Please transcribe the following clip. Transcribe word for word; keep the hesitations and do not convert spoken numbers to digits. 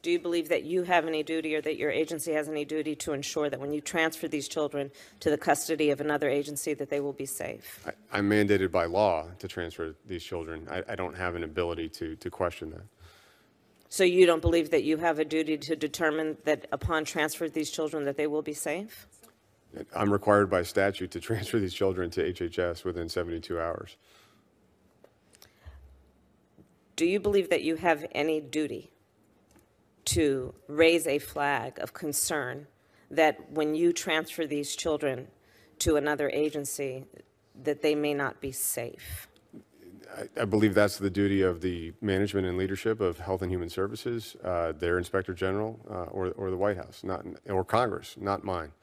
Do you believe that you have any duty or that your agency has any duty to ensure that when you transfer these children to the custody of another agency that they will be safe? I, I'm mandated by law to transfer these children. I, I don't have an ability to, to question that. So you don't believe that you have a duty to determine that upon transfer of these children that they will be safe? I'm required by statute to transfer these children to H H S within seventy-two hours. Do you believe that you have any duty to raise a flag of concern that when you transfer these children to another agency, that they may not be safe? I, I believe that's the duty of the management and leadership of Health and Human Services, uh, their Inspector General, uh, or, or the White House, not or Congress, not mine.